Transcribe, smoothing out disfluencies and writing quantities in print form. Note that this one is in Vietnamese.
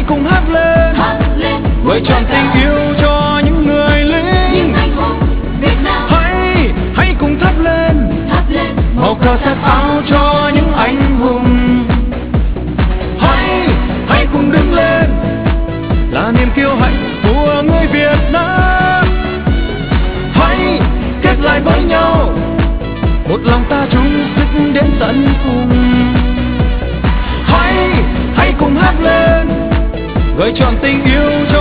cùng hát lên, gửi trọn tình yêu cho những người lính. Hãy cùng thắp lên màu cờ sắc áo cho những anh hùng. Hãy cùng đứng lên là niềm kiêu hãnh của người Việt Nam. Hãy kết lại với nhau, một lòng ta chung sức đến tận cùng. Hãy cùng hát lên, gửi trọn tình yêu cho